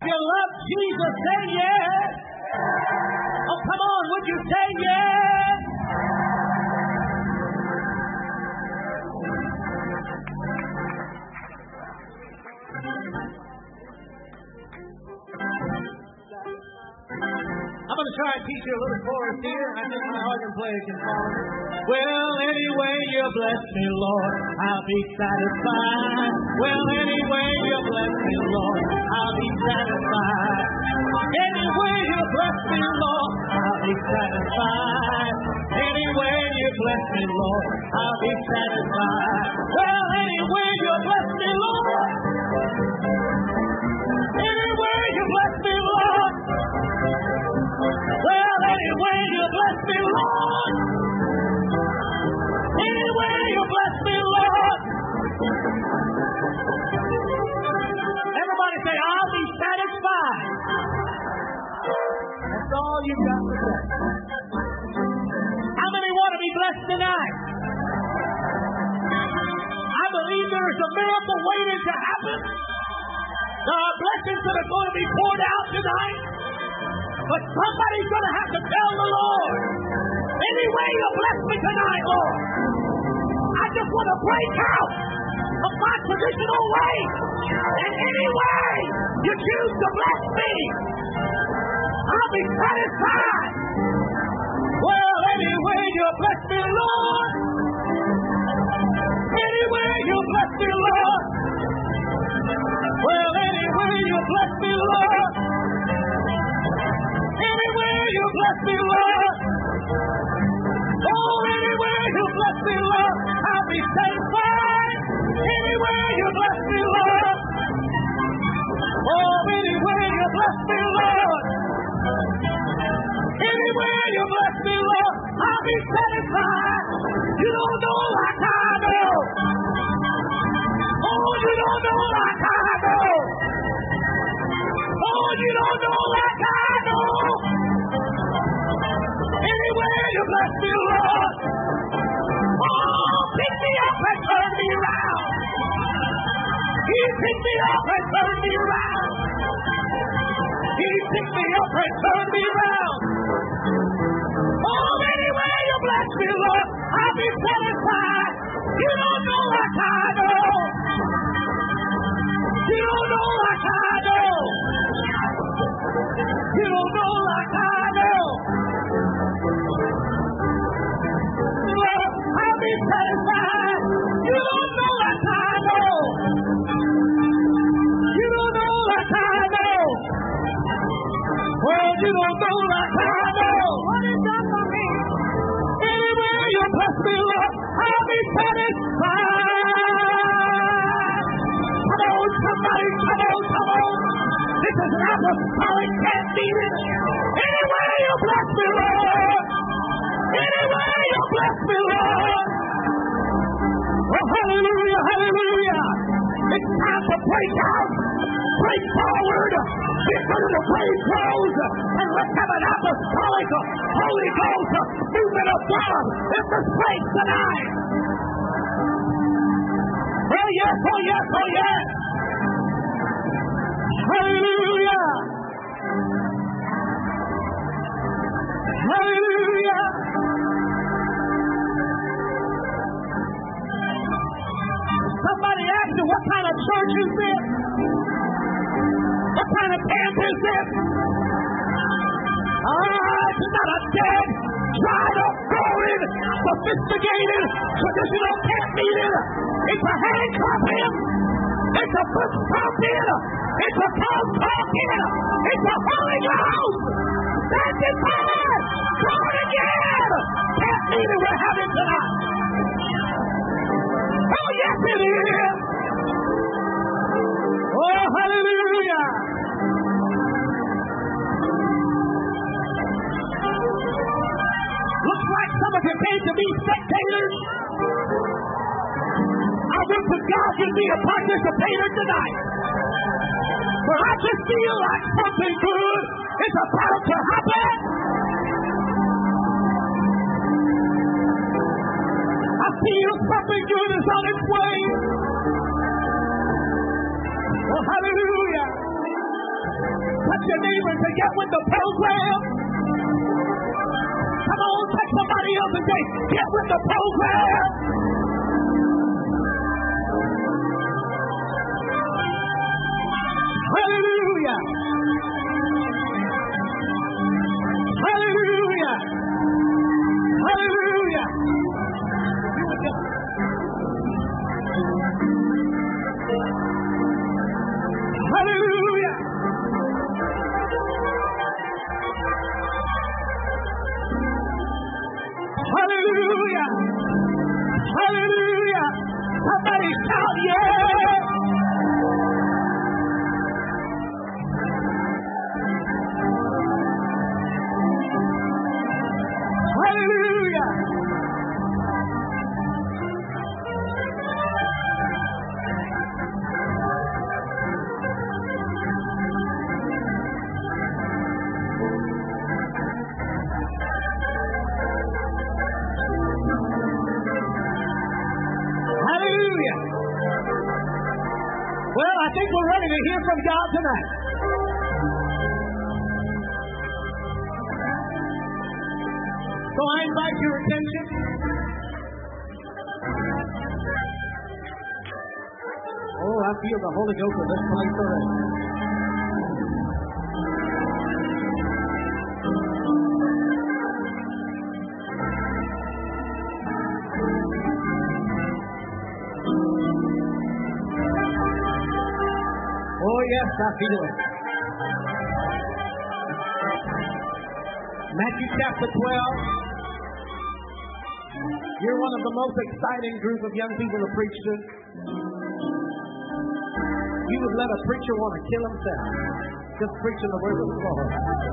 You love Jesus, say yes. Oh, come on, would you say yes? I'm going to try and teach you a little chorus here. I think my organ player can follow me. Well, anyway you bless me, Lord, I'll be satisfied. Well, anyway you bless me, Lord, I'll be satisfied. Anyway you bless me, Lord, I'll be satisfied. Anyway you bless me, Lord, I'll be satisfied. Well, anyway you bless me, Lord. Anyway you bless me, Lord. Well, anyway you bless me, Lord. Anyway you bless me, Lord. Everybody say, I'll be satisfied. That's all you've got to say. How many want to be blessed tonight? I believe there is a miracle waiting to happen. There are blessings that are going to be poured out tonight. But somebody's going to have to tell the Lord, anyway you bless me tonight, Lord. I just want to break out of my traditional way. And anyway you choose to bless me, I'll be satisfied. Well, anyway you bless me, Lord. Anyway you bless me, Lord. Well, anyway you bless me, Lord. Anyway you bless me, Lord. Oh, anyway you bless me, Lord, I'll be satisfied. Anyway you bless me, Lord. Oh, anyway you bless me, Lord. Anyway you bless me, Lord, I'll be satisfied. You don't know like I know. Oh, you don't know like I know. Oh, you don't know like I know. Anyway you bless me, Lord. Oh, pick me up and turn me around. He picked me up and turned me around. He picked me up and turned me around. Oh, anyway you bless me, Lord, I'll be satisfied. You don't know like I know. You don't know like I know. You don't know like I know. Lord, I'll be satisfied. You don't know like I know. You don't know like I know. Well, you don't know like I know. What is done for me? Anyway you bless me, Lord, I'll be satisfied. Come on, somebody, come on, come on. This is an apostolic camp meeting. Anyway you bless me, Lord. Anyway you bless me, Lord. Oh, hallelujah, hallelujah. It's time to break out, break forward, get rid of the grave clothes, and let's have an apostolic Holy Ghost movement of God in this place tonight. Oh yes, oh yes, oh yes. Hallelujah. Hallelujah. Somebody asked you, what kind of church is this? What kind of camp is this? It's not a dead, dried up, boring, sophisticated, traditional camp meeting. It's a handcuffing. It's a foot stomping. It's a tongue talking. It's a Holy Ghost. Sanctified. Born again. Camp meeting we're having tonight. Oh, yes, it is. Oh, hallelujah. Looks like some of you came to be spectators. I wish that God could be a participator tonight. For I just feel like something good is about to happen. I feel something good is on its way. Oh, hallelujah. touch your neighbor and say, get with the program. Come on, touch somebody else and say, get with the program. Hallelujah. Hallelujah. Hallelujah. Hallelujah. Hallelujah. Hallelujah. Somebody shout, yeah. Hallelujah. Hallelujah. Well, I think we're ready to hear from God tonight. So I invite your attention. Oh, I feel the Holy Ghost in this place already. Oh, yes, I feel it. Matthew chapter 12. You're one of the most exciting group of young people to preach to. You would let a preacher want to kill himself just preaching the word of the Lord.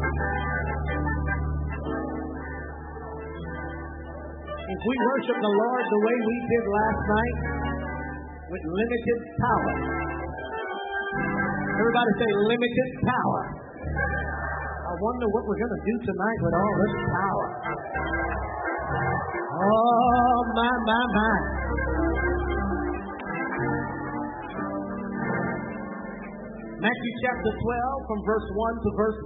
If we worship the Lord the way we did last night, with limited power. Everybody say limited power. I wonder what we're going to do tonight with all this power. Oh, my. Matthew chapter 12 from verse 1 to verse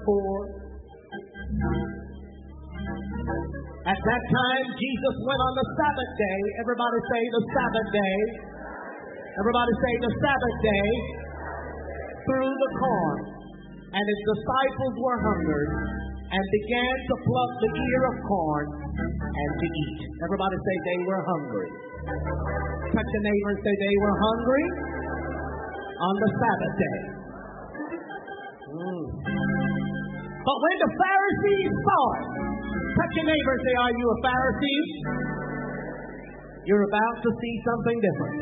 4. At that time, Jesus went on the Sabbath day. Everybody say the Sabbath day. Everybody say the Sabbath day. Through the corn. And his disciples were hungered and began to pluck the ear of corn and to eat. Everybody say they were hungry. Touch your neighbor and say they were hungry on the Sabbath day. But when the Pharisees saw it, touch your neighbor and say, are you a Pharisee? You're about to see something different.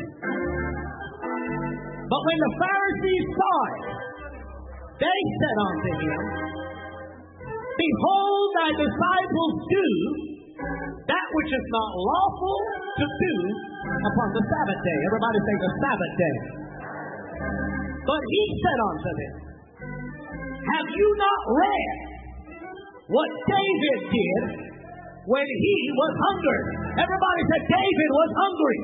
But when the Pharisees saw it, they said unto him, behold, thy disciples do that which is not lawful to do upon the Sabbath day. Everybody say the Sabbath day. But he said unto them, have you not read what David did when he was hungry? Everybody said David was hungry.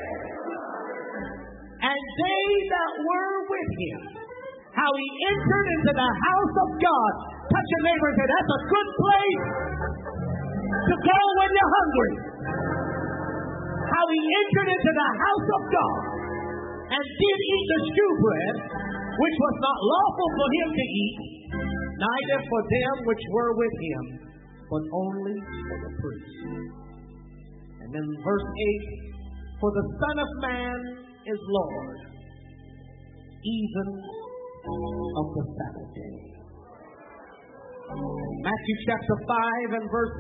And they that were with him, how he entered into the house of God. Touch your neighbor and say, that's a good place to go when you're hungry. How he entered into the house of God and did eat the shewbread, which was not lawful for him to eat, neither for them which were with him, but only for the priests. And then verse 8, for the Son of Man is Lord, even of the Sabbath day. Matthew chapter 5 and verse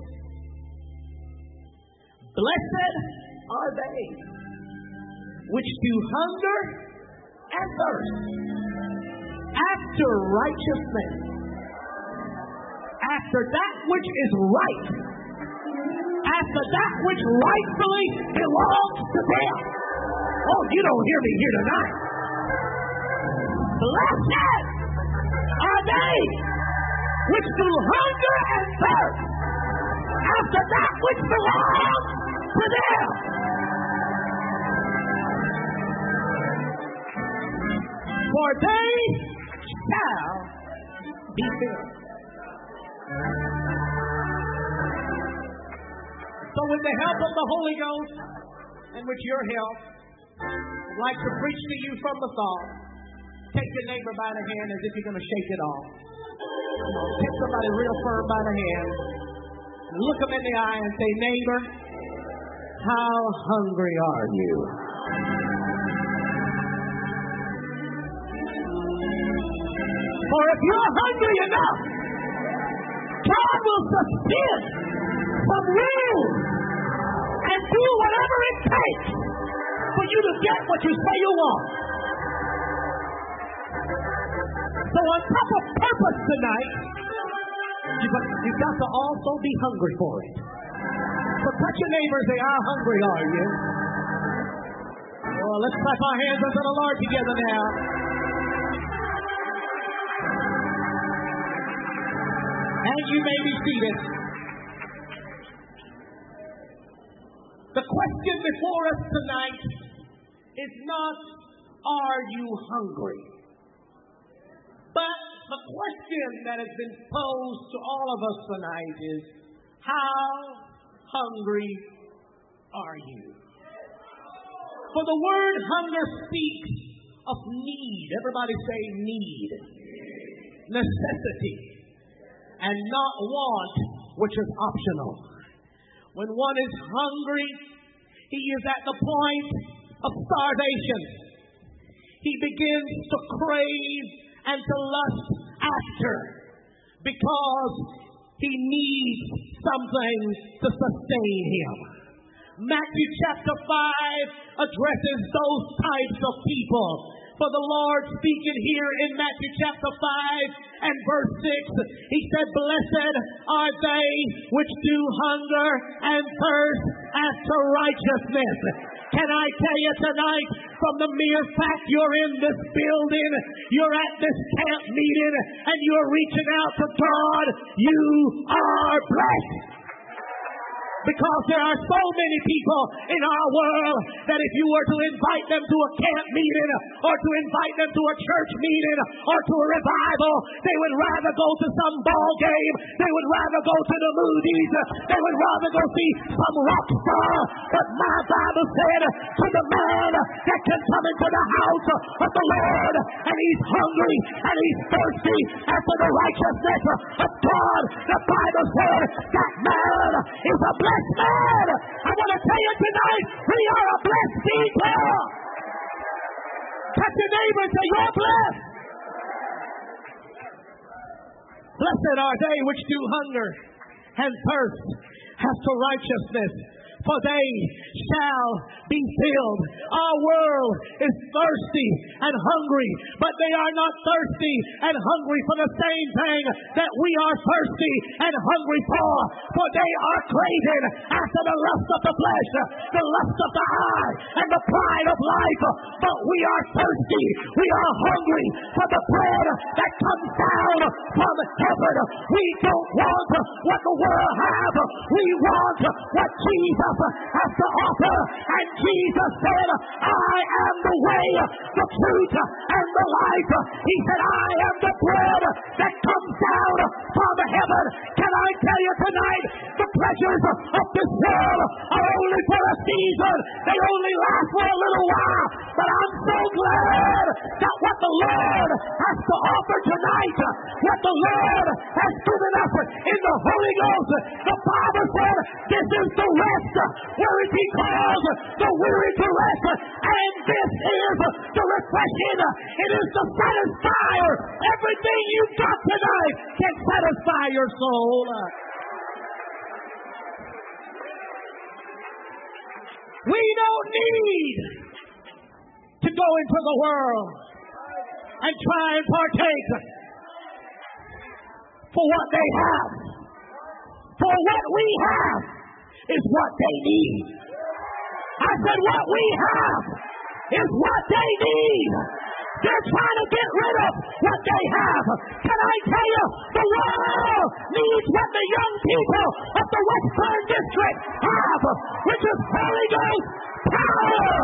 6. Blessed are they which do hunger and thirst after righteousness, after that which is right, after that which rightfully belongs to them. Oh, you don't hear me here tonight. Blessed are they which do hunger and thirst after that which belongs to them. For they shall Be filled. So with the help of the Holy Ghost, and with your help, I'd like to preach to you from the thought. Take your neighbor by the hand as if you're going to shake it off. Take somebody real firm by the hand. Look them in the eye and say, neighbor, how hungry are you? For if you're hungry enough, God will sustain some room and do whatever it takes for you to get what you say you want. So on top of purpose tonight, you've got to also be hungry for it. So touch your neighbor and say, how hungry are you? Well, let's clap our hands unto the Lord together now. And you may be seated. The question before us tonight is not, are you hungry? But the question that has been posed to all of us tonight is, how hungry are you? For the word hunger speaks of need. Everybody say need. Necessity. And not want, which is optional. When one is hungry, he is at the point of starvation. He begins to crave and to lust after, because he needs something to sustain him. Matthew chapter 5 addresses those types of people. For the Lord speaking here in Matthew chapter 5 and verse 6, he said, blessed are they which do hunger and thirst after righteousness. Can I tell you tonight, from the mere fact you're in this building, you're at this camp meeting, and you're reaching out to God, you are blessed. Because there are so many people in our world that if you were to invite them to a camp meeting or to invite them to a church meeting or to a revival, they would rather go to some ball game. They would rather go to the movies. They would rather go see some rock star. But my Bible said to the man that can come into the house of the Lord and he's hungry and he's thirsty after the righteousness of God, the Bible said that man is a blessed man. I want to tell you tonight, we are a blessed people. Touch your neighbor and say, you're blessed. Blessed are they which do hunger and thirst after righteousness, for they shall be filled. Our world is thirsty and hungry, but they are not thirsty and hungry for the same thing that we are thirsty and hungry for they are craving after the lust of the flesh, the lust of the eye, and the pride of life. But we are thirsty, we are hungry for the bread that comes down from heaven. We don't want what the world has, we want what Jesus has to offer. And Jesus said, I am the way, the truth, and the life. He said, I am the bread that comes down from heaven. Can I tell you tonight, the pleasures of this world are only for a season. They only last for a little while. But I'm so glad that what the Lord has to offer tonight, what the Lord has given us in the Holy Ghost, the Bible said, this is the rest where he calls the weary to rest, and this is the refreshing. It is the satisfier. Everything you've got tonight can satisfy your soul. We don't need to go into the world and try and partake for what they have. For what we have is what they need. I said what we have is what they need. They're trying to get rid of what they have. Can I tell you, the world needs what the young people of the Western District have, which is Holy Ghost power.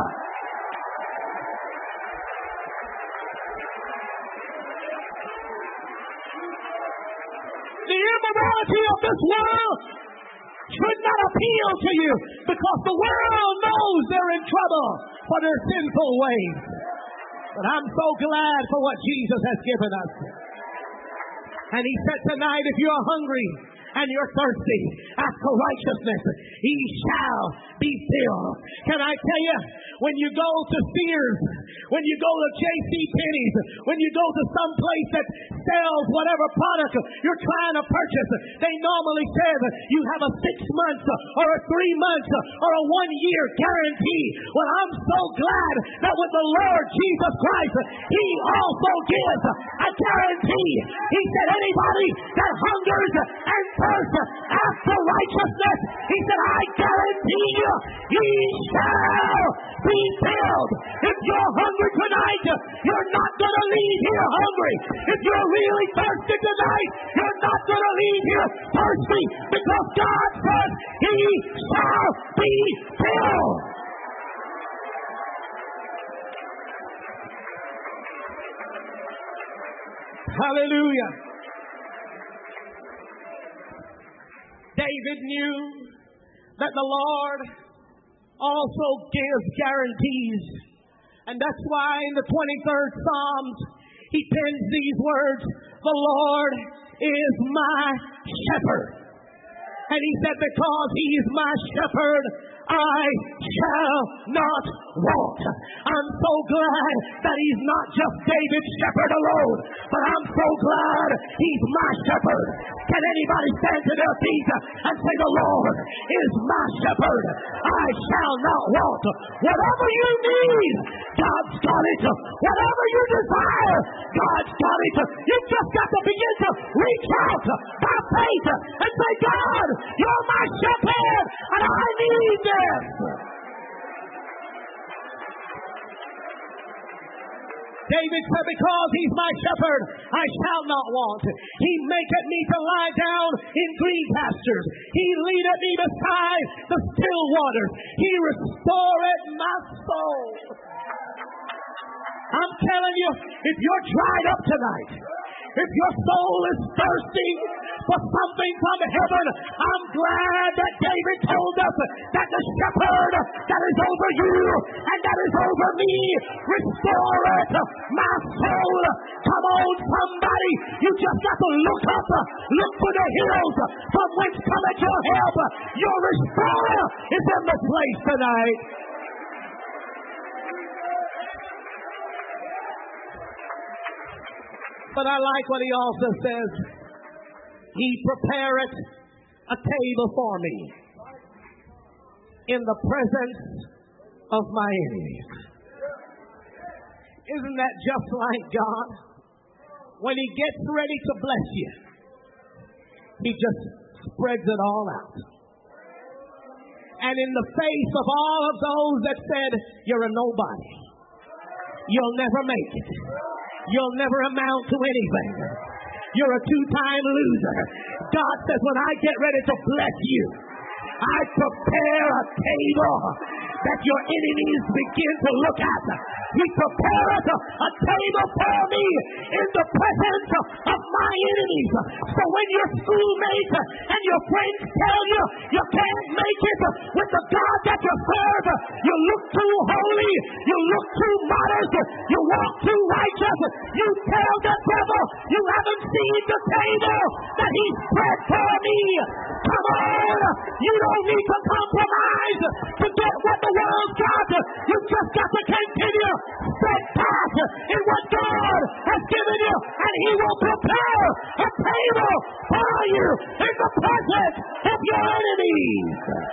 The immorality of this world should not appeal to you, because the world knows they're in trouble for their sinful ways. But I'm so glad for what Jesus has given us. And he said tonight, if you are hungry and you're thirsty after righteousness, he shall be filled. Can I tell you, when you go to Sears, when you go to J.C. Penney's, when you go to some place that sells whatever product you're trying to purchase, they normally say that you have a 6 months or a 3 months or a 1 year guarantee. Well, I'm so glad that with the Lord Jesus Christ, he also gives a guarantee. He said, anybody that hungers and thirsts after righteousness, he said, I guarantee you, he shall be filled. If you're hungry tonight, you're not going to leave here hungry. If you're really thirsty tonight, you're not going to leave here thirsty, because God says he shall be filled. Hallelujah. David knew that the Lord also gives guarantees. And that's why in the 23rd Psalms, he pens these words, the Lord is my shepherd. And he said, because he is my shepherd, I shall not want. I'm so glad that he's not just David's shepherd alone, but I'm so glad he's my shepherd. Can anybody stand to their feet and say, the Lord is my shepherd, I shall not want. Whatever you need, God's got it. Whatever you desire, God's got it. You've just got to begin to reach out by faith and say, God, you're my shepherd and I need this. David said, because he's my shepherd, I shall not want. He maketh me to lie down in green pastures. He leadeth me beside the still waters. He restoreth my soul. I'm telling you, if you're dried up tonight, if your soul is thirsty for something from heaven, I'm glad that David told us that the shepherd that is over you and that is over me restoreth my soul. Come on, somebody. You just got to look up. Look to the hills from whence cometh your help. Your restorer is in the place tonight. But I like what he also says. He prepareth a table for me in the presence of my enemies. Isn't that just like God? When he gets ready to bless you, he just spreads it all out. And in the face of all of those that said, you're a nobody, you'll never make it, you'll never amount to anything, you're a two-time loser, God says, when I get ready to bless you, I prepare a table that your enemies begin to look at. He prepared a table for me in the presence of my enemies. So when your schoolmates and your friends tell you you can't make it with the God that you serve, you look too holy, you look too modest, you walk too righteous, you tell the devil you haven't seen the table that he spread for me. Come on, you don't need to compromise to get what the world's got. You just got to continue steadfast in what God has given you, and he will prepare a table for you in the presence of your enemies.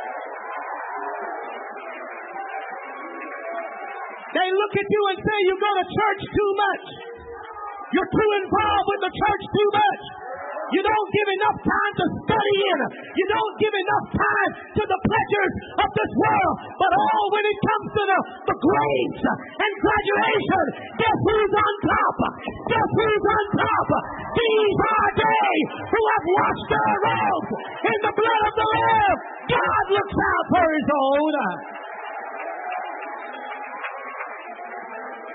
They look at you and say you go to church too much. You're too involved with the church too much. You don't give enough time to study in. You don't give enough time to the pleasures of this world. But when it comes to the grades and graduation, guess who's on top? Guess who's on top? These are they who have washed their robes in the blood of the Lamb. God looks out for his own.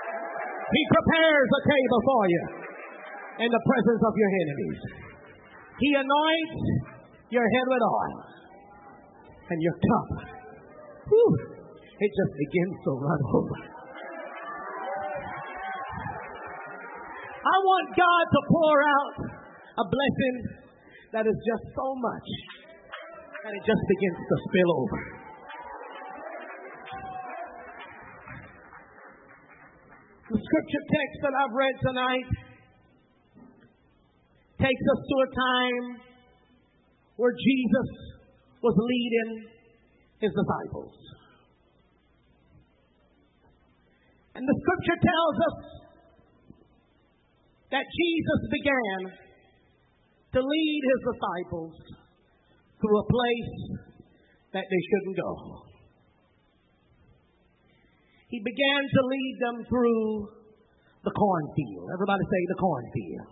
He prepares a table for you in the presence of your enemies. He anoints your head with oil. And your cup, it just begins to run over. I want God to pour out a blessing that is just so much that it just begins to spill over. The scripture text that I've read tonight takes us to a time where Jesus was leading his disciples. And the scripture tells us that Jesus began to lead his disciples through a place that they shouldn't go. He began to lead them through the cornfield. Everybody say the cornfield.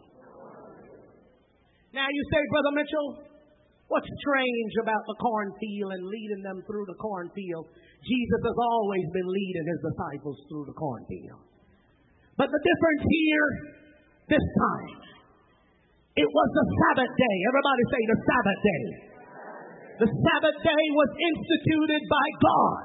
Now you say, Brother Mitchell, what's strange about the cornfield and leading them through the cornfield? Jesus has always been leading his disciples through the cornfield. But the difference here, this time, it was the Sabbath day. Everybody say the Sabbath day. The Sabbath day was instituted by God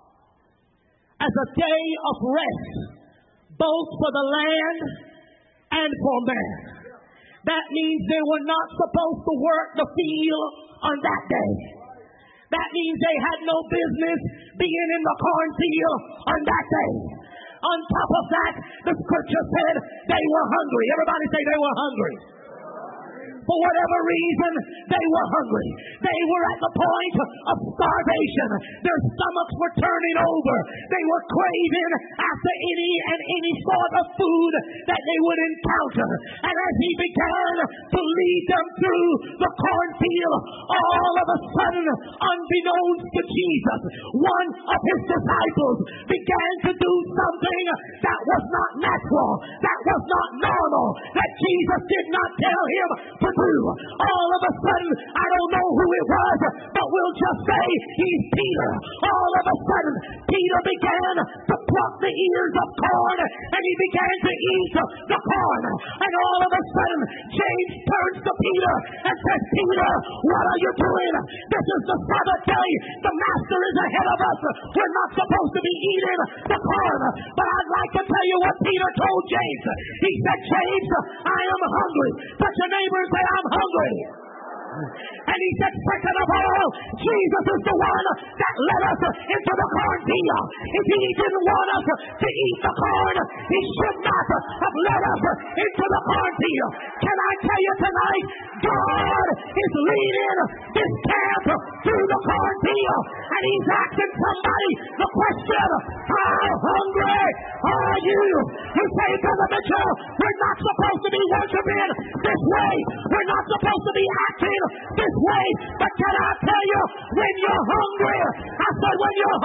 as a day of rest, both for the land and for man. That means they were not supposed to work the field on that day. That means they had no business being in the cornfield on that day. On top of that, the scripture said they were hungry. Everybody say they were hungry. For whatever reason, they were hungry. They were at the point of starvation. Their stomachs were turning over. They were craving after any sort of food that they would encounter. And as he began to lead them through the cornfield, all of a sudden, unbeknownst to Jesus, one of his disciples began to do something that was not natural, that was not normal, that Jesus did not tell him to do. All of a sudden, I don't know who it was, but we'll just say he's Peter. All of a sudden, Peter began to pluck the ears of corn, and he began to eat the corn. And all of a sudden, James turns to Peter and says, Peter, what are you doing? This is the Sabbath day. The master is ahead of us. We're not supposed to be eating the corn. But I'd like to tell you what Peter told James. He said, James, I am hungry. Touch your neighbor and say, I'm hungry. And he said, second of all, Jesus is the one that led us into the cornfield. If he didn't want us to eat the corn, he should not have led us into the cornfield. Can I tell you tonight, God is leading this camp through the cornfield, and he's asking somebody the question, how hungry are you? You say, Brother Mitchell, we're not supposed to be worshiping this way. We're not supposed to be acting this way. But can I tell you, when you're hungry, I said when you're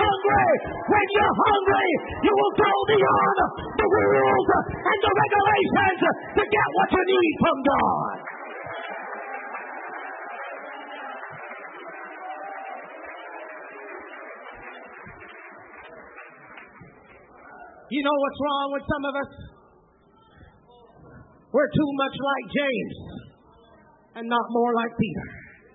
hungry, you will go beyond the rules and the regulations to get what you need from God. You know what's wrong with some of us? We're too much like James and not more like Peter.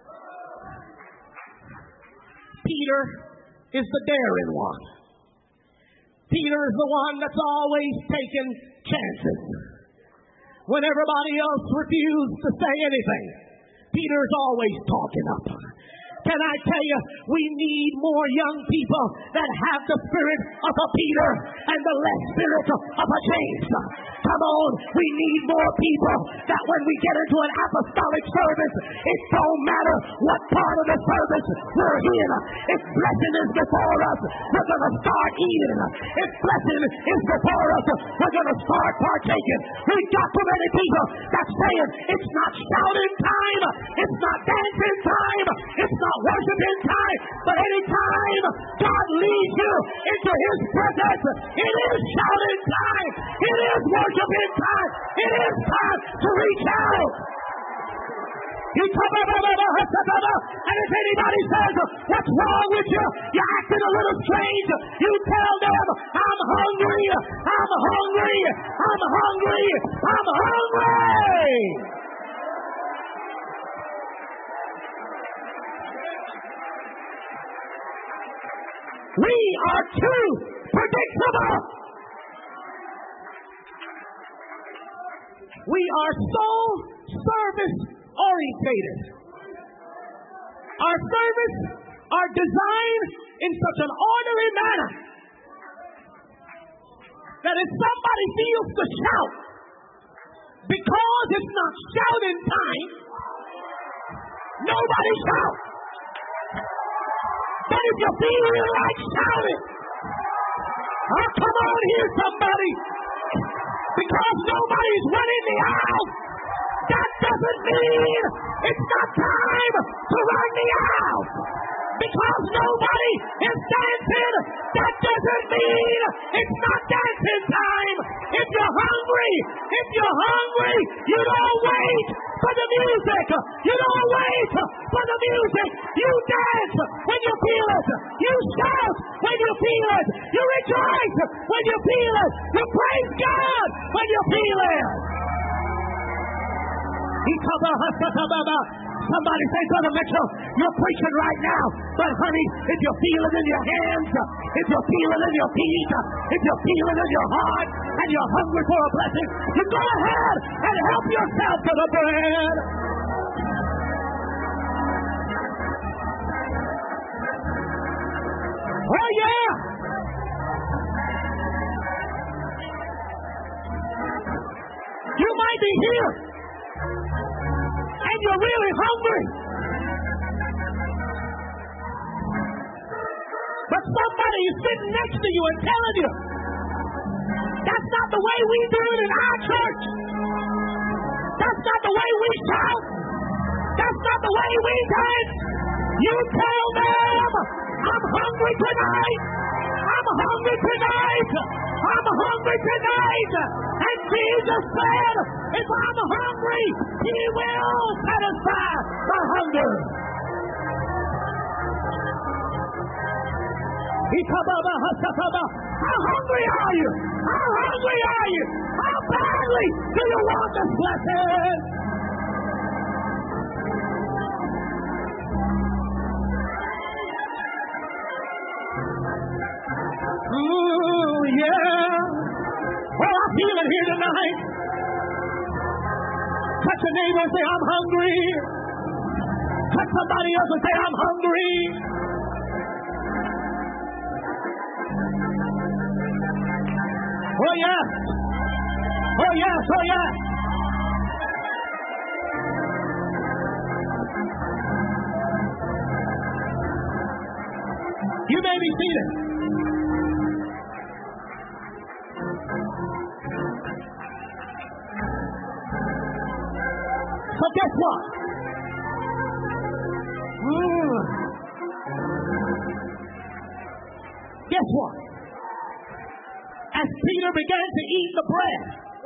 Peter is the daring one. Peter is the one that's always taking chances. When everybody else refused to say anything, Peter's always talking up. Can I tell you, we need more young people that have the spirit of a Peter and the less spirit of a James. Come on, we need more people that when we get into an apostolic service, it don't matter what part of the service we're in. If blessing is before us, we're going to start eating. If blessing is before us, we're going to start partaking. We've got too many people that's saying it's not shouting time, it's not dancing time, it's not worshiping time, but anytime God leads you into his presence, it is shouting time, it is worshiping time, it is time to reach out. And if anybody says, what's wrong with you? You're acting a little strange. You tell them, I'm hungry, I'm hungry, I'm hungry, I'm hungry. We are too predictable. We are so service orientated. Our service are designed in such an orderly manner that if somebody feels to shout because it's not shouting time, nobody shouts. But if you feel like shouting, oh, come on here, somebody. Because nobody's running the aisle, that doesn't mean it's not time to run the aisle. Because nobody is dancing, that doesn't mean it's not dancing time. If you're hungry, you don't wait for the music. You don't wait for the music. You dance when you feel it. You shout when you feel it. You rejoice when you feel it. You praise God when you feel it. Somebody say, Brother Mitchell, you're preaching right now. But honey, if you feel it in your hands, if you feel it in your feet, if you feel it in your heart, and you're hungry for a blessing, you go ahead and help yourself to the bread. Oh yeah! You might be here and you're really hungry, but somebody is sitting next to you and telling you that's not the way we do it in our church. That's not the way we shout. That's not the way we dance. You tell them, I'm hungry tonight. I'm hungry tonight. I'm hungry tonight. And Jesus said, if I'm hungry, He will satisfy my hunger. How hungry are you? How hungry are you? How badly do you want this blessing? Oh, yeah. Well, I feel it here tonight. Touch a neighbor and say, I'm hungry. Touch somebody else and say, I'm hungry. Oh, yes. Oh, yes. Oh, yes. You may be seated. So guess what? Guess what? As Peter began to eat the bread,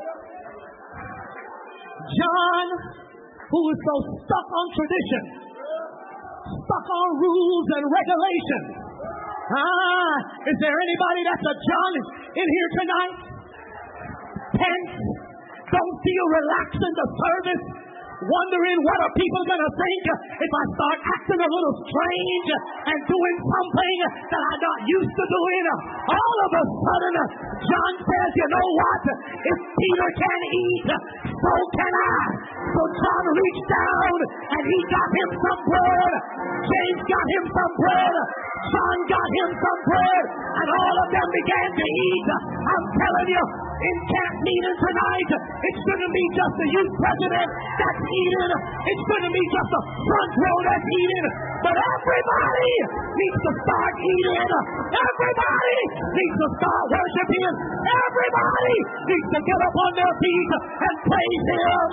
John, who was so stuck on tradition, stuck on rules and regulations. Is there anybody that's a John in here tonight? Tense, don't feel relaxed in the service, wondering what are people going to think if I start acting a little strange and doing something that I'm not used to doing. All of a sudden, John says, you know what? If Peter can eat, so can I. So John reached down and he got him some bread. James got him some bread. John got him some bread. And all of them began to eat. I'm telling you, in camp meeting tonight, it shouldn't be just the youth president that's eating. It shouldn't be just the front row that's eating. But everybody needs to start eating. Everybody needs to start worshiping. Everybody needs to get up on their feet and praise Him.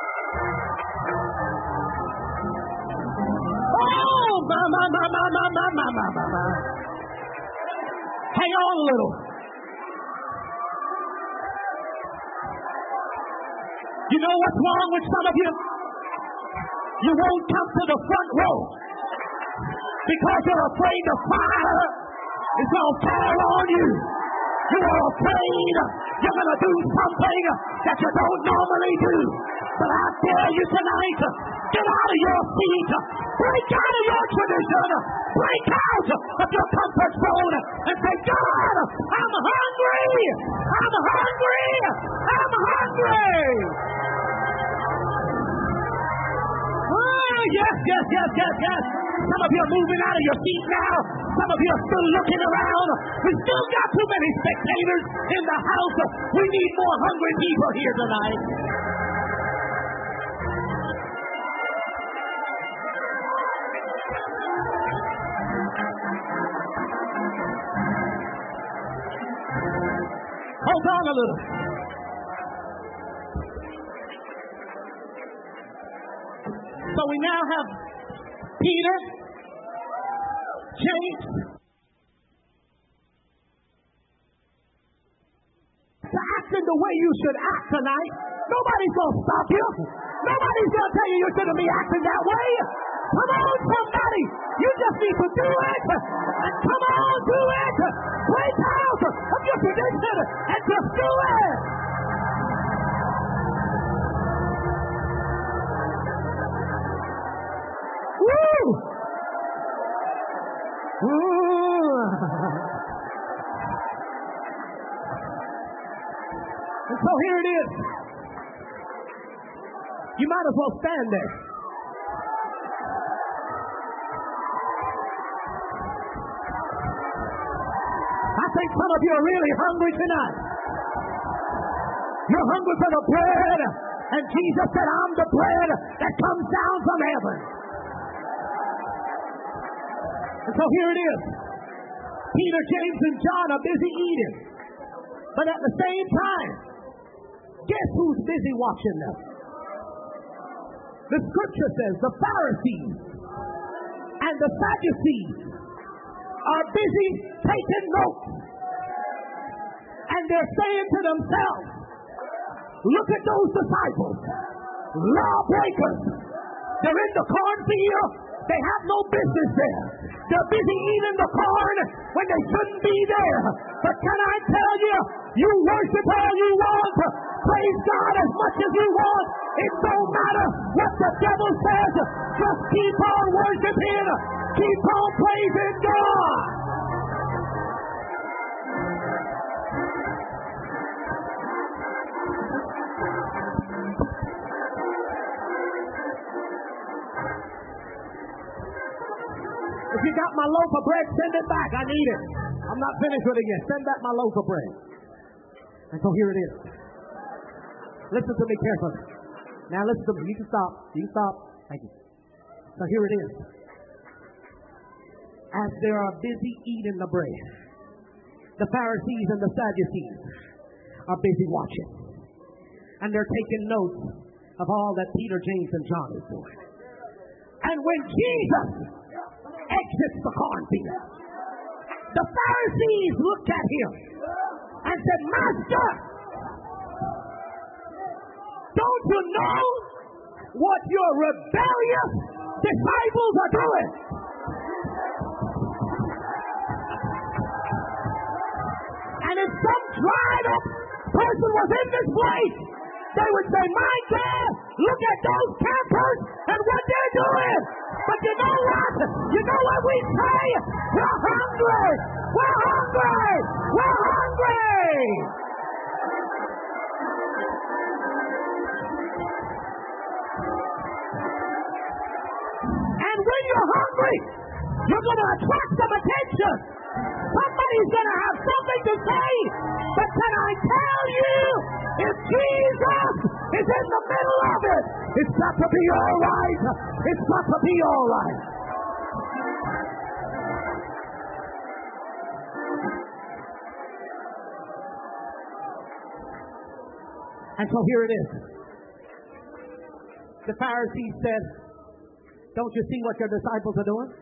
Oh, my. Hang on a little. You know what's wrong with some of you? You won't come to the front row because you're afraid the fire is going to fall on you. You are afraid you're going to do something that you don't normally do. But I tell you tonight, get out of your seat. Break out of your tradition. Break out of your comfort zone and say, God, I'm hungry. I'm hungry. I'm hungry. Oh, yes, yes, yes, yes, yes. Some of you are moving out of your seat now. Some of you are still looking around. We still got too many spectators in the house. We need more hungry people here tonight. Hold on a little. So we now have Peter, James, to act in the way you should act tonight. Nobody's going to stop you. Nobody's going to tell you you shouldn't be acting that way. Come on, somebody. You just need to do it. Come on, do it. Break out of your tradition and just do it. Woo! And so here it is. You might as well stand there. I think some of you are really hungry tonight. You're hungry for the bread. And Jesus said, I'm the bread that comes down from heaven. And so here it is. Peter, James, and John are busy eating. But at the same time, guess who's busy watching them? The scripture says the Pharisees and the Sadducees are busy taking notes. And they're saying to themselves, look at those disciples, lawbreakers. They're in the cornfield. They have no business there. They're busy eating the corn when they shouldn't be there. But can I tell you, you worship all you want, praise God as much as you want. It don't matter what the devil says. Just keep on worshiping. Keep on praising God. If you got my loaf of bread, send it back. I need it. I'm not finished with it yet. Send back my loaf of bread. And so here it is. Listen to me carefully. Now listen to me. You can stop. You can stop. Thank you. So here it is. As they are busy eating the bread, the Pharisees and the Sadducees are busy watching. And they're taking notes of all that Peter, James, and John is doing. And when Jesus exits the cornfield, the Pharisees looked at him and said, Master, don't you know what your rebellious disciples are doing? And if some dried up person was in this place, they would say, my God, look at those campers and what they're doing. But you know what? You know what we say? We're hungry. We're hungry. We're hungry. And when you're hungry, you're going to attract some attention. Somebody's going to have something to say. But can I tell you, if Jesus is in the middle of it, it's got to be all right. It's got to be all right. And so here it is. The Pharisees said, don't you see what your disciples are doing?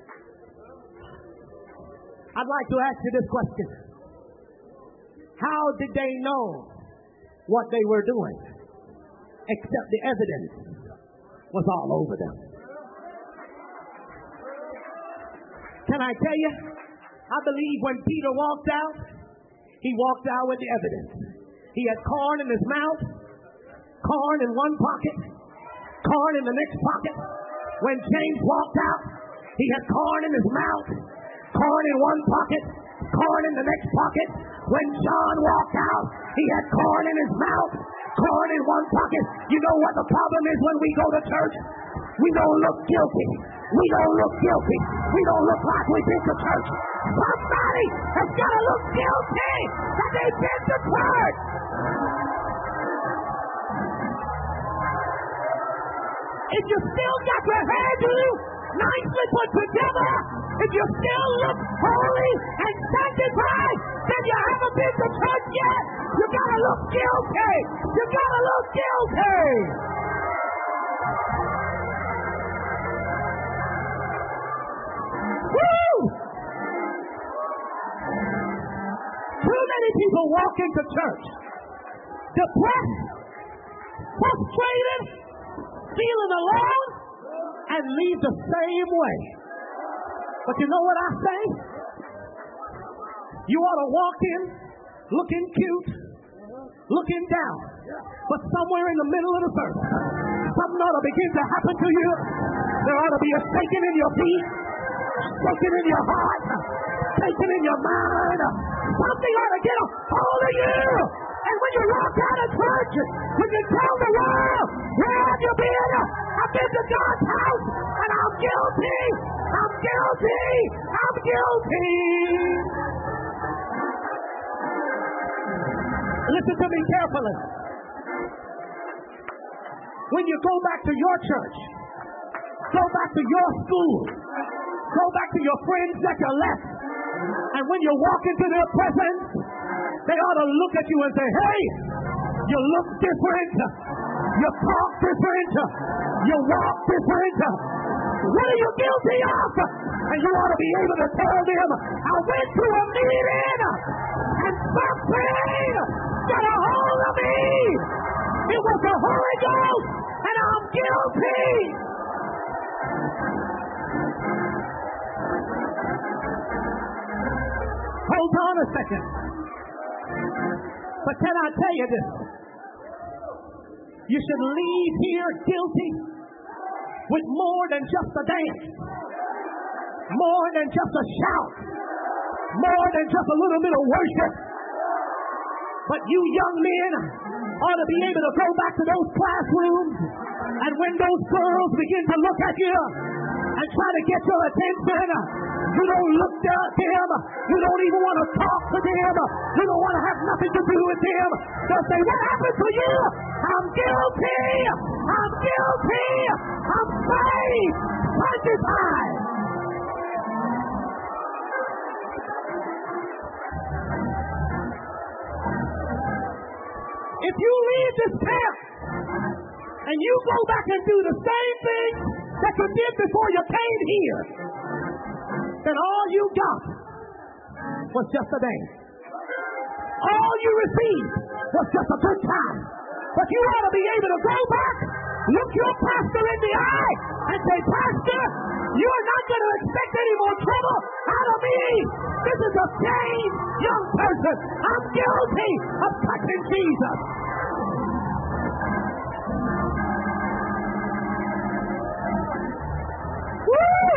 I'd like to ask you this question. How did they know what they were doing? Except the evidence was all over them. Can I tell you? I believe when Peter walked out, he walked out with the evidence. He had corn in his mouth, corn in one pocket, corn in the next pocket. When James walked out, he had corn in his mouth, corn in one pocket, corn in the next pocket. When John walked out, he had corn in his mouth, corn in one pocket. You know what the problem is when we go to church? We don't look guilty. We don't look guilty. We don't look like we've been to church. Somebody has got to look guilty that they've been to church. If you still got your hairdo nicely put together, if you still look holy and sanctified, then you haven't been to church yet. You gotta look guilty. You gotta look guilty. Woo! Too many people walk into church depressed, frustrated, feeling alone, and leave the same way. But you know what I say? You ought to walk in looking cute, looking down, but somewhere in the middle of the service, something ought to begin to happen to you. There ought to be a shaking in your feet, shaking in your heart, shaking in your mind. Something ought to get a hold of you. And when you walk out of church, when you tell the world, where have you been? I've been to God's house, and I'm guilty. I'm guilty. I'm guilty. Listen to me carefully. When you go back to your church, go back to your school, go back to your friends that you left, and when you walk into their presence, they ought to look at you and say, hey, you look different, you talk different, you walk different. What are you guilty of? And you ought to be able to tell them, I went to a meeting and something got a hold of me. It was the Holy Ghost and I'm guilty. Hold on a second. But can I tell you this? You should leave here guilty with more than just a dance, more than just a shout, more than just a little bit of worship. But you young men ought to be able to go back to those classrooms, and when those girls begin to look at you and try to get your attention, you don't look at them. You don't even want to talk to them. You don't want to have nothing to do with them. They'll say, what happened to you? I'm guilty. I'm guilty. I'm saved. Sanctified. If you leave this camp and you go back and do the same thing that you did before you came here, then all you got was just a day. All you received was just a good time. But you ought to be able to go back, look your pastor in the eye, and say, Pastor, you're not going to expect any more trouble out of me. This is a changed young person. I'm guilty of touching Jesus. Woo!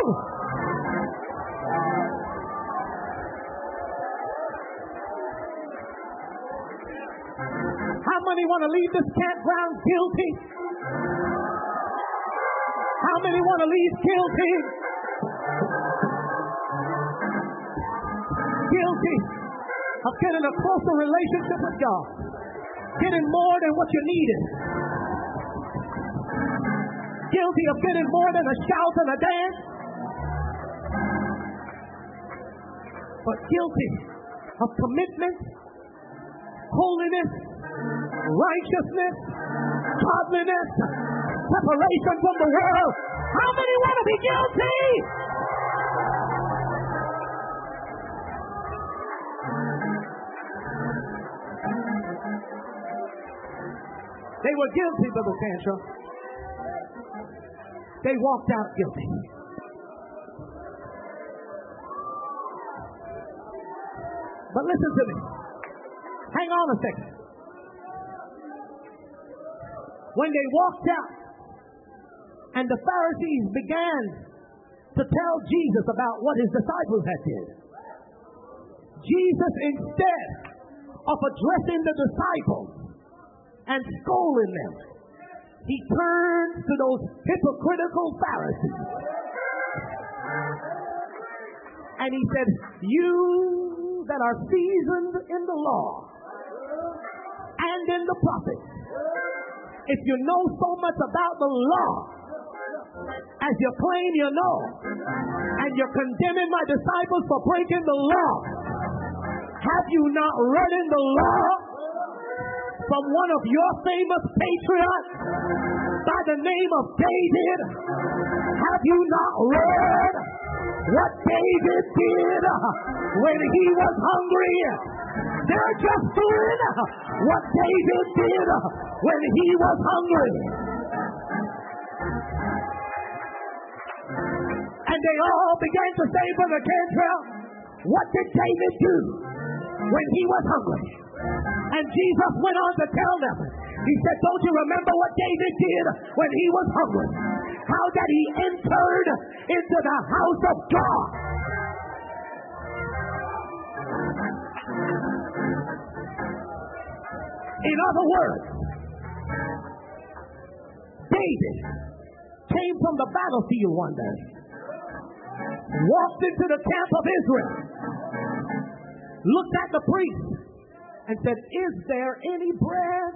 How many want to leave this campground guilty? How many want to leave guilty? Guilty of getting a closer relationship with God, getting more than what you needed. Guilty of getting more than a shout and a dance. But guilty of commitment, holiness, righteousness, godliness, separation from the world. How many want to be guilty? They were guilty, Brother Tantra. They walked out guilty. But listen to me. Hang on a second. When they walked out, And the Pharisees began to tell Jesus about what his disciples had did. Jesus, instead of addressing the disciples and scolding them, he turned to those hypocritical Pharisees. And he said, you that are seasoned in the law and in the prophets, if you know so much about the law as you claim you know, and you're condemning my disciples for breaking the law, have you not read in the law from one of your famous patriots by the name of David? Have you not read what David did when he was hungry? They're just doing what David did when he was hungry. And they all began to say, Brother Cantrell, what did David do when he was hungry? And Jesus went on to tell them. He said, don't you remember what David did when he was hungry? How that he entered into the house of God. In other words, David came from the battlefield one day, walked into the camp of Israel, looked at the priest, and said, is there any bread?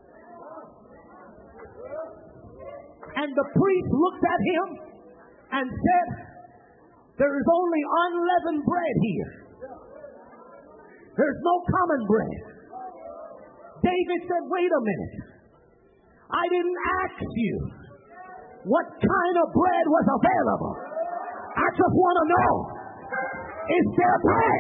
And the priest looked at him and said, there is only unleavened bread here. There's no common bread. David said, wait a minute. I didn't ask you what kind of bread was available. I just want to know, is there bread?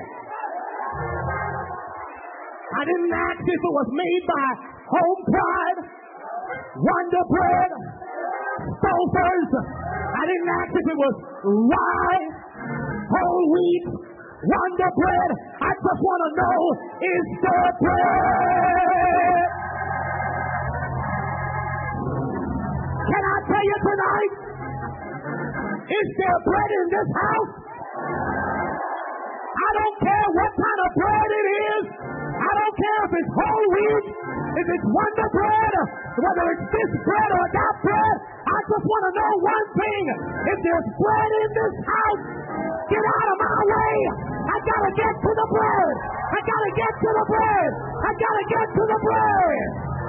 I didn't ask if it was made by Home Pride, Wonder Bread, Stouffer's. I didn't ask if it was rye, whole wheat, Wonder Bread. I just want to know, is there bread? Can I tell you tonight? Is there bread in this house? I don't care what kind of bread it is. I don't care if it's whole wheat, if it's Wonder Bread, whether it's this bread or that bread. I just want to know one thing. If there's bread in this house, get out of my way. I got to get to the bread. I got to get to the bread. I got to get to the bread.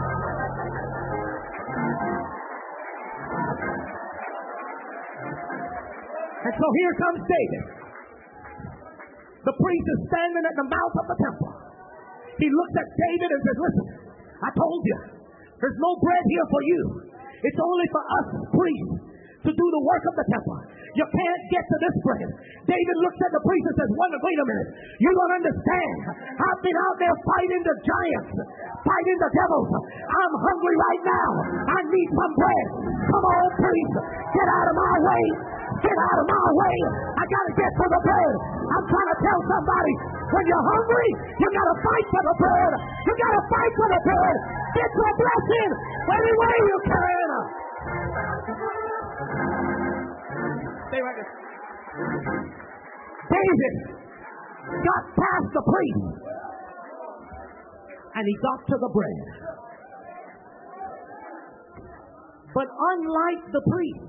And so here comes David. The priest is standing at the mouth of the temple. He looks at David and says, listen, I told you, there's no bread here for you. It's only for us priests to do the work of the temple. You can't get to this bread. David looks at the priest and says, wait a minute. You don't understand. I've been out there fighting the giants, fighting the devils. I'm hungry right now. I need some bread. Come on, priest. Get out of my way. Get out of my way. I got to get to the bread. I'm trying to tell somebody, when you're hungry, you got to fight for the bread. You got to fight for the bread. Get your blessing any way you can. Stay right there. David got past the priest and he got to the bread. But unlike the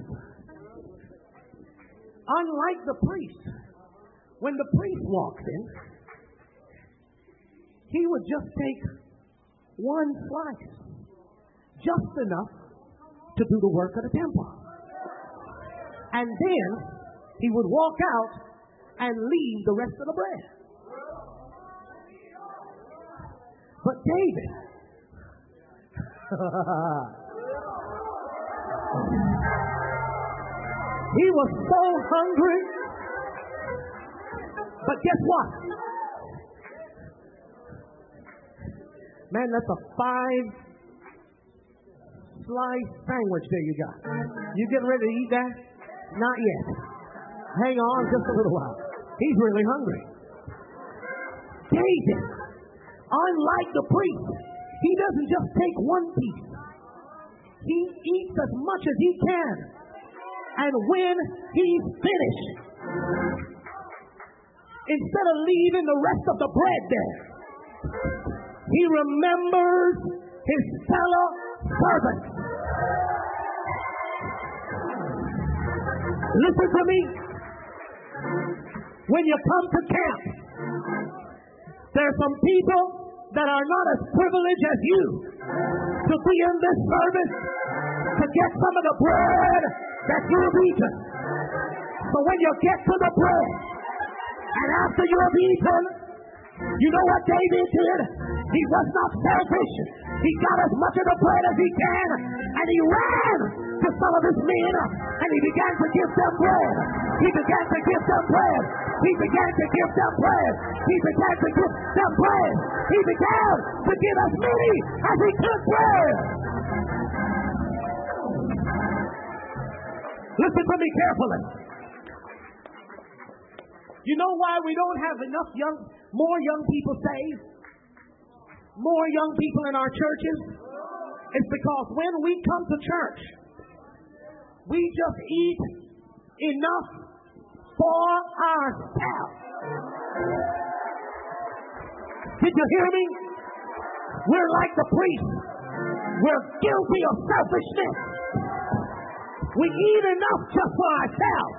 priest, when the priest walks in, he would just take one slice, just enough to do the work of the temple. And then he would walk out and leave the rest of the bread. But David, he was so hungry. But guess what? Man, that's a 5-slice sandwich there you got. You getting ready to eat that? Not yet. Hang on just a little while. He's really hungry. David, unlike the priest, he doesn't just take one piece. He eats as much as he can And when he's finished, instead of leaving the rest of the bread there, he remembers his fellow servants. Listen to me. When you come to camp, there's some people that are not as privileged as you to be in this service to get some of the bread that you've eaten. So when you get to the bread, and after you have eaten, you know what David did? He was not selfish. He got as much of the bread as he can, and he ran to some of his men, and he began to give them bread. He began to give them bread. He began to give them bread. He began to give them bread. He began to give as many as he could bread. Listen to me carefully. You know why we don't have enough more young people saved? More young people in our churches? It's because when we come to church, we just eat enough for ourselves. Did you hear me? We're like the priest. We're guilty of selfishness. We eat enough just for ourselves.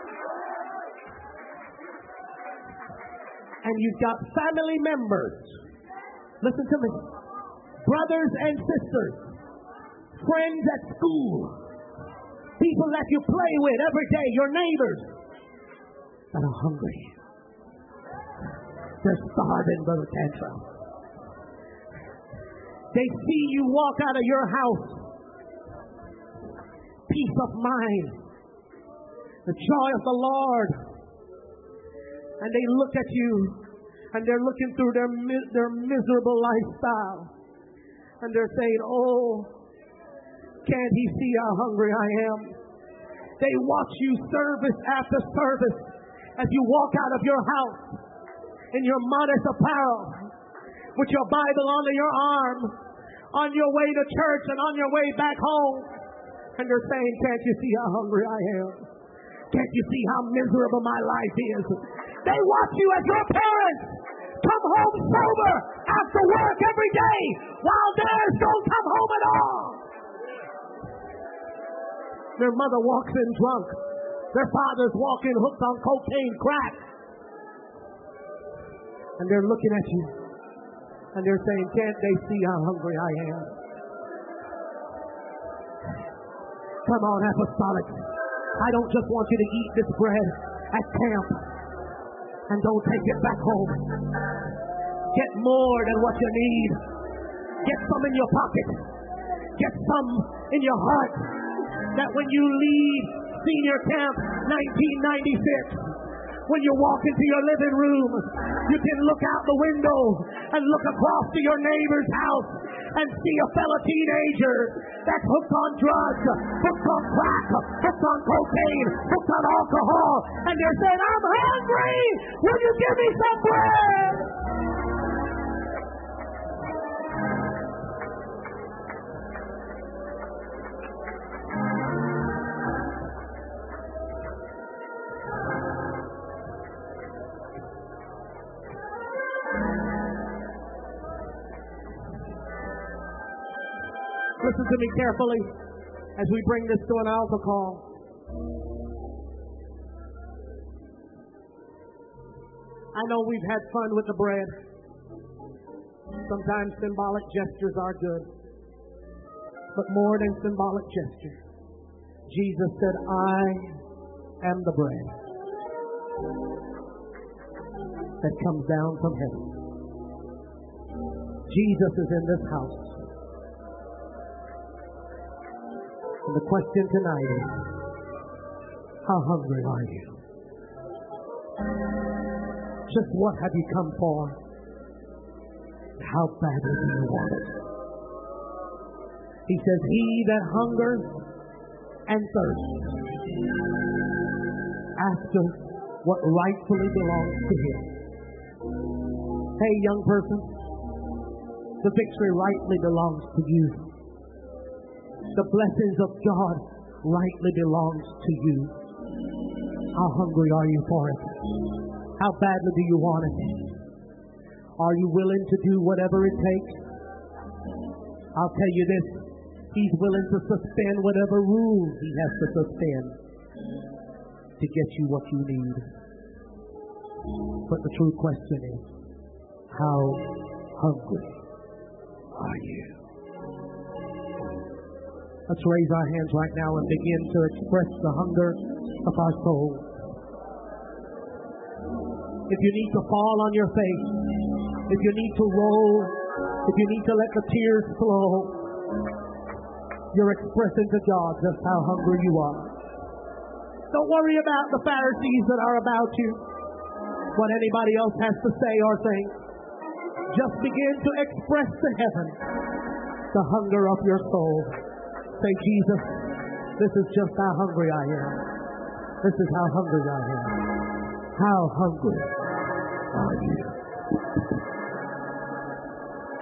And you've got family members. Listen to me. Brothers and sisters. Friends at school. People that you play with every day. Your neighbors. That are hungry. They're starving, Brother Tantrum. They see you walk out of your house. Peace of mind. The joy of the Lord. And they look at you, and they're looking through their miserable lifestyle, and they're saying, "Oh, can't he see how hungry I am?" They watch you service after service as you walk out of your house in your modest apparel, with your Bible under your arm, on your way to church and on your way back home, and they're saying, "Can't you see how hungry I am? Can't you see how miserable my life is?" They watch you as your parents come home sober after work every day while theirs don't come home at all. Their mother walks in drunk. Their fathers walk in hooked on cocaine, crack. And they're looking at you. And they're saying, "Can't they see how hungry I am?" Come on, apostolics. I don't just want you to eat this bread at camp and don't take it back home. Get more than what you need. Get some in your pocket. Get some in your heart. That when you leave senior camp 1996, when you walk into your living room, you can look out the window and look across to your neighbor's house and see a fellow teenager that's hooked on drugs, hooked on crack, hooked on cocaine, hooked on alcohol, and they're saying, "I'm hungry. Will you give me some bread?" Listen to me carefully as we bring this to an altar call. I know we've had fun with the bread. Sometimes symbolic gestures are good. But more than symbolic gestures, Jesus said, "I am the bread that comes down from heaven." Jesus is in this house. And the question tonight is, how hungry are you? Just what have you come for? How badly do you want it? He says, "He that hungers and thirsts after what rightfully belongs to him." Hey, young person, the victory rightly belongs to you. The blessings of God rightly belongs to you. How hungry are you for it? How badly do you want it? Are you willing to do whatever it takes? I'll tell you this, He's willing to suspend whatever rules He has to suspend to get you what you need. But the true question is, how hungry are you? Let's raise our hands right now and begin to express the hunger of our soul. If you need to fall on your face, if you need to roll, if you need to let the tears flow, you're expressing to God just how hungry you are. Don't worry about the Pharisees that are about you, what anybody else has to say or think. Just begin to express to heaven the hunger of your soul. Say, Jesus, this is just how hungry I am. This is how hungry I am. How hungry are you?